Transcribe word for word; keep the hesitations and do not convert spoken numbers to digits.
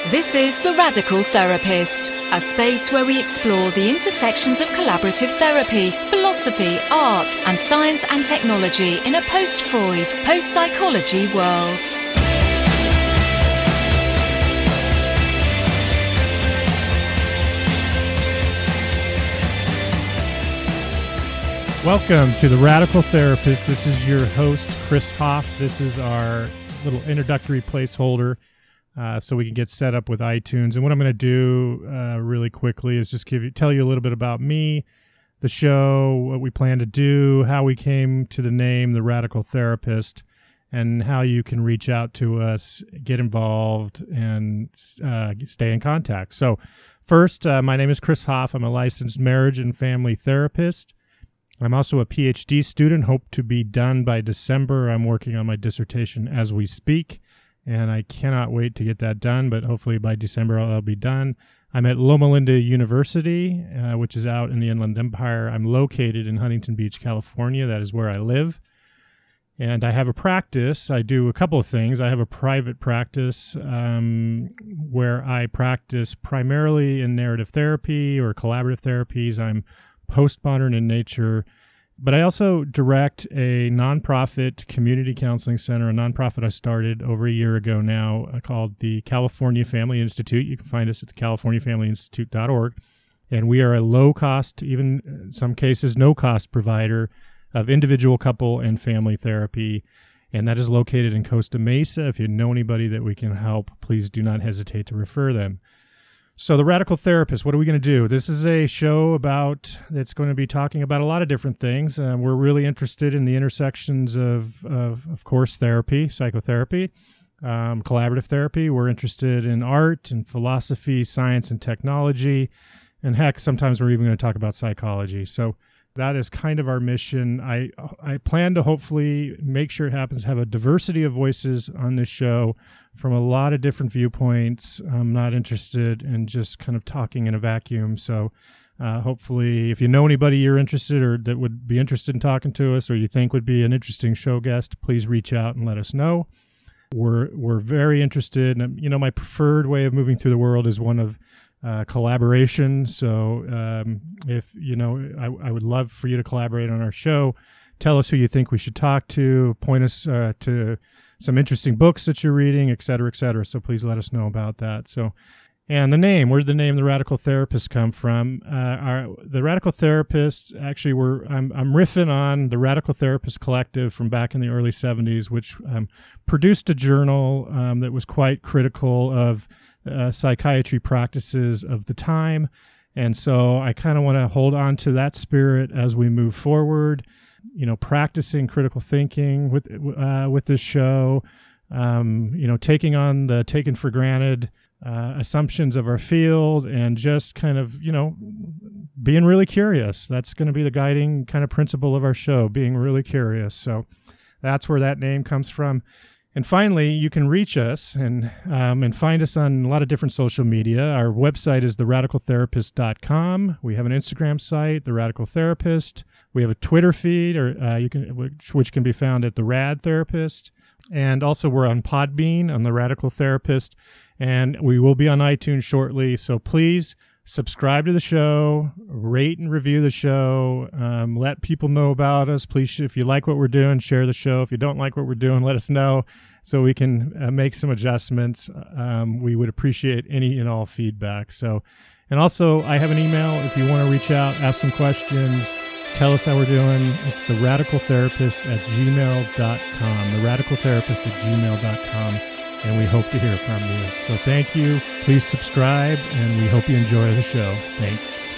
This is The Radical Therapist, a space where we explore the intersections of collaborative therapy, philosophy, art, and science and technology in a post-Freud, post-psychology world. Welcome to The Radical Therapist. This is your host, Chris Hoff. This is our little introductory placeholder uh, so we can get set up with iTunes. And what I'm going to do uh, really quickly is just give you, tell you a little bit about me, the show, what we plan to do, how we came to the name The Radical Therapist, and how you can reach out to us, get involved, and uh, stay in contact. So first, uh, my name is Chris Hoff. I'm a licensed marriage and family therapist. I'm also a P H D student, hope to be done by December. I'm working on my dissertation as we speak, and I cannot wait to get that done, but hopefully by December I'll be done. I'm at Loma Linda University, uh, which is out in the Inland Empire. I'm located in Huntington Beach, California. That is where I live. And I have a practice. I do a couple of things. I have a private practice um, where I practice primarily in narrative therapy or collaborative therapies. I'm postmodern in nature, but I also direct a nonprofit community counseling center, a nonprofit I started over a year ago now uh, called the California Family Institute. You can find us at the california family institute dot org, and we are a low-cost, even in some cases no-cost provider of individual, couple, and family therapy, and that is located in Costa Mesa. If you know anybody that we can help, please do not hesitate to refer them. So The Radical Therapist, what are we going to do? This is a show about, that's going to be talking about a lot of different things. Uh, we're really interested in the intersections of, of, of course, therapy, psychotherapy, um, collaborative therapy. We're interested in art and philosophy, science and technology, and heck, sometimes we're even going to talk about psychology. So that is kind of our mission. I I plan to hopefully make sure it happens, have a diversity of voices on this show from a lot of different viewpoints. I'm not interested in just kind of talking in a vacuum. So uh, hopefully if you know anybody you're interested or that would be interested in talking to us or you think would be an interesting show guest, please reach out and let us know. We're, we're very interested. And, you know, my preferred way of moving through the world is one of Uh, collaboration. So um, if, you know, I, I would love for you to collaborate on our show. Tell us who you think we should talk to, point us uh, to some interesting books that you're reading, et cetera, et cetera. So please let us know about that. So, and the name, where did the name The Radical Therapist come from? Uh, our, the Radical Therapist, actually, we're, I'm, I'm riffing on the Radical Therapist Collective from back in the early seventies, which um, produced a journal um, that was quite critical of Uh, psychiatry practices of the time. And so I kind of want to hold on to that spirit as we move forward, you know, practicing critical thinking with uh, with this show, um, you know, taking on the taken for granted uh, assumptions of our field and just kind of, you know, being really curious. That's going to be the guiding kind of principle of our show, being really curious. So that's where that name comes from. And finally, you can reach us and um, and find us on a lot of different social media. Our website is the radical therapist dot com. We have an Instagram site, The Radical Therapist. We have a Twitter feed, or uh, you can which, which can be found at The Rad Therapist. And also, we're on Podbean on The Radical Therapist, and we will be on iTunes shortly. So please subscribe to the show, rate and review the show, um, let people know about us. Please, if you like what we're doing, share the show. If you don't like what we're doing, let us know so we can uh, make some adjustments. Um, we would appreciate any and all feedback. So, and also, I have an email if you want to reach out, ask some questions, tell us how we're doing. It's the radical therapist at gmail dot com, the radical therapist at gmail dot com. And we hope to hear from you. So thank you. Please subscribe, and we hope you enjoy the show. Thanks.